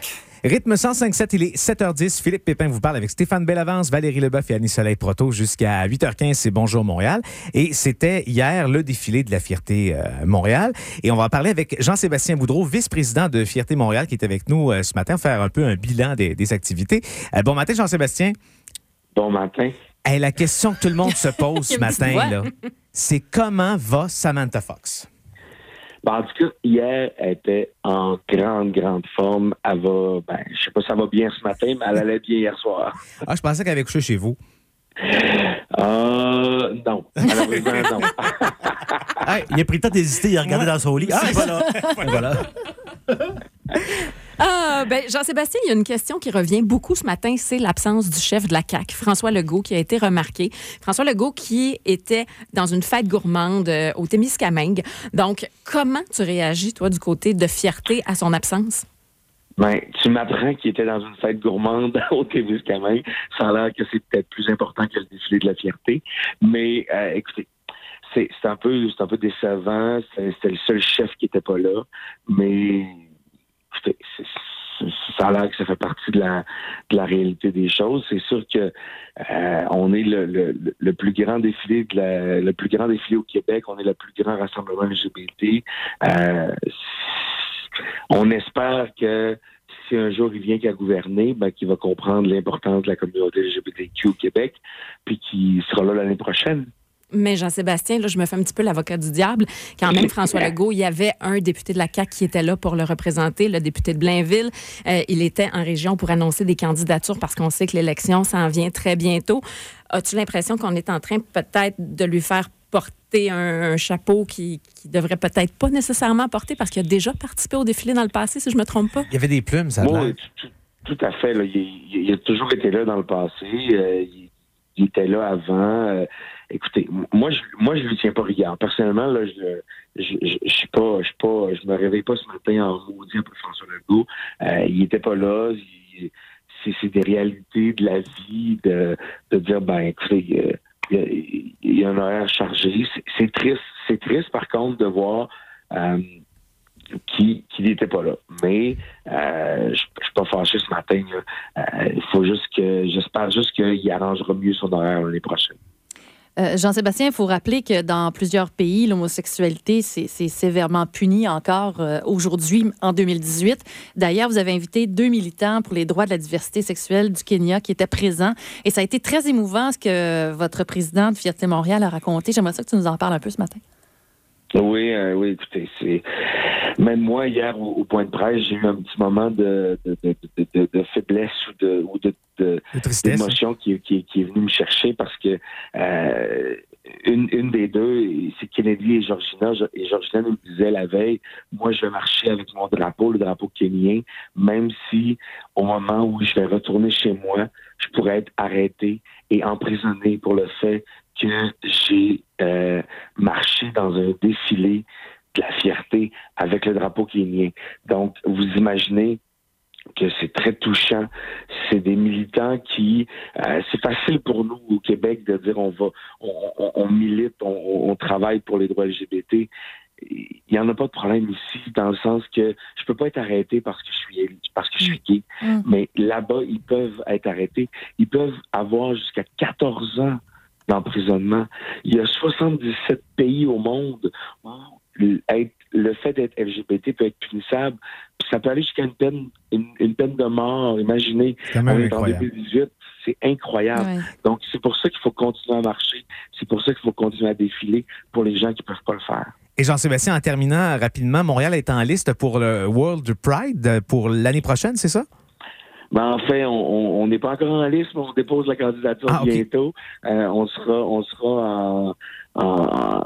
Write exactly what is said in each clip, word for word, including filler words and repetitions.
Rythme cent cinq sept, il est sept heures dix. Philippe Pépin vous parle avec Stéphane Bellavance, Valérie Leboeuf et Annie-Soleil Proto jusqu'à huit heures quinze. C'est Bonjour Montréal. Et c'était hier le défilé de la Fierté euh, Montréal. Et on va en parler avec Jean-Sébastien Boudreau, vice-président de Fierté Montréal, qui est avec nous euh, ce matin, faire un peu un bilan des, des activités. Euh, bon matin, Jean-Sébastien. Bon matin. Hey, la question que tout le monde se pose ce matin, là, c'est comment va Samantha Fox? Ben, en tout cas, hier, elle était en grande, grande forme. Elle va, ben, je sais pas si ça va bien ce matin, mais elle allait bien hier soir. Ah, je pensais qu'elle avait couché chez vous. Euh, non. Malheureusement, non. Hey, il a pris le temps d'hésiter, il a regardé ouais. dans son lit. Ah, voilà. voilà. Ah, ben, Jean-Sébastien, il y a une question qui revient beaucoup ce matin, c'est l'absence du chef de la C A Q, François Legault, qui a été remarqué. François Legault qui était dans une fête gourmande euh, au Témiscamingue. Donc, comment tu réagis, toi, du côté de Fierté à son absence? Ben, tu m'apprends qu'il était dans une fête gourmande au Témiscamingue. Ça a l'air que c'est peut-être plus important que le défilé de la Fierté. Mais, euh, écoutez, c'est, c'est, un peu, c'est un peu décevant. C'est, c'était le seul chef qui n'était pas là. Mais... C'est, c'est, ça a l'air que ça fait partie de la, de la réalité des choses. C'est sûr que euh, on est le, le, le plus grand défilé de la, le plus grand défilé au Québec. On est le plus grand rassemblement L G B T. Euh, on espère que si un jour il vient qu'à gouverner, ben, qu'il va comprendre l'importance de la communauté L G B T Q au Québec, puis qu'il sera là l'année prochaine. Mais Jean-Sébastien, là, je me fais un petit peu l'avocat du diable. Quand même, François Legault, il y avait un député de la C A Q qui était là pour le représenter, le député de Blainville. Euh, il était en région pour annoncer des candidatures parce qu'on sait que l'élection s'en vient très bientôt. As-tu l'impression qu'on est en train peut-être de lui faire porter un, un chapeau qui, qui devrait peut-être pas nécessairement porter parce qu'il a déjà participé au défilé dans le passé, si je me trompe pas? Il y avait des plumes, ça a l'air. Oui, tout, tout à fait. Là. Il, il, il a toujours été là dans le passé. Euh, il, il était là avant. Euh, écoutez, moi, je, moi, je lui tiens pas rigueur. Personnellement, là, je, je, je, je suis pas, je suis pas, je me réveille pas ce matin en maudit après François Legault. Euh, il était pas là. Il, c'est, c'est des réalités de la vie de, de dire, ben, écoutez, il y a, il y a un horaire chargé. C'est, c'est triste. C'est triste, par contre, de voir euh, qui qui n'était pas là. Mais euh, je ne suis pas fâché ce matin. Il euh, faut juste que j'espère juste qu'il arrangera mieux son horaire l'année prochaine. Euh, Jean-Sébastien, il faut rappeler que dans plusieurs pays, l'homosexualité, c'est, c'est sévèrement puni encore euh, aujourd'hui, en deux mille dix-huit. D'ailleurs, vous avez invité deux militants pour les droits de la diversité sexuelle du Kenya qui étaient présents. Et ça a été très émouvant ce que votre président de Fierté Montréal a raconté. J'aimerais ça que tu nous en parles un peu ce matin. Oui, euh, oui, écoutez, c'est... Même moi, hier, au, au point de presse, j'ai eu un petit moment de, de, de, de, de, de faiblesse ou de, ou de, de, de d'émotion qui, qui, qui est venue me chercher parce que euh, une, une des deux, c'est Kennedy et Georgina. Et Georgina nous le disait la veille, moi, je vais marcher avec mon drapeau, le drapeau kenyan, même si au moment où je vais retourner chez moi, je pourrais être arrêté et emprisonné pour le fait que j'ai euh, marché dans un défilé de la fierté avec le drapeau kenyan. Donc, vous imaginez que c'est très touchant. C'est des militants qui... Euh, c'est facile pour nous au Québec de dire on va, on, on, on milite, on, on travaille pour les droits L G B T. Il n'y en a pas de problème ici, dans le sens que je peux pas être arrêté parce que je suis parce que je suis gay. Mm. Mais là-bas, ils peuvent être arrêtés. Ils peuvent avoir jusqu'à quatorze ans d'emprisonnement. Il y a soixante-dix-sept pays au monde où être, le fait d'être L G B T peut être punissable. Puis ça peut aller jusqu'à une peine, une, une peine de mort. Imaginez, c'est on est en deux mille dix-huit, c'est incroyable. Ouais. Donc c'est pour ça qu'il faut continuer à marcher. C'est pour ça qu'il faut continuer à défiler pour les gens qui ne peuvent pas le faire. Et Jean-Sébastien, en terminant rapidement, Montréal est en liste pour le World Pride pour l'année prochaine, c'est ça? Ben, en fait, on n'est pas encore en liste, mais on dépose la candidature ah, bientôt. Okay. Euh, on sera, on sera en, en,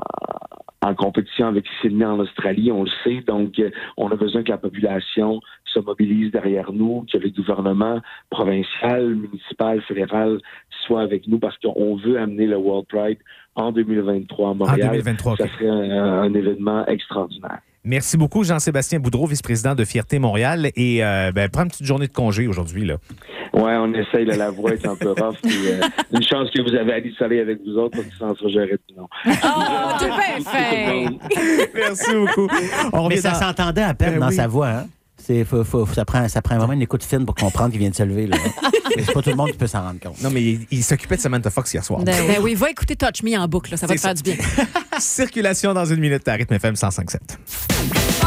en compétition avec Sydney en Australie, on le sait. Donc, euh, on a besoin que la population se mobilise derrière nous, que le gouvernement provincial, municipal, fédéral soit avec nous parce qu'on veut amener le World Pride en deux mille vingt-trois à Montréal. En deux mille vingt-trois, okay. Ça serait un, un événement extraordinaire. Merci beaucoup, Jean-Sébastien Boudreau, vice-président de Fierté Montréal. Et euh, ben, prends une petite journée de congé aujourd'hui, là. Oui, on essaye. Là, la voix est un peu rough. Puis, euh, une chance que vous avez Annie-Soleil avec vous autres, parce que sans ça, j'aurais dit non. Oh, tout bien fait! Merci beaucoup. On Mais ça dans... s'entendait à peine euh, dans oui. sa voix, hein? C'est, faut, faut, ça, prend, ça prend vraiment une écoute fine pour comprendre qu'il vient de se lever. Là. C'est pas tout le monde qui peut s'en rendre compte. Non, mais il, il s'occupait de Samantha Fox hier soir. Ben, ben oui, va écouter Touch Me en boucle, là, ça va C'est te faire ça. du bien. Circulation dans une minute à Rythme F M cent cinq sept.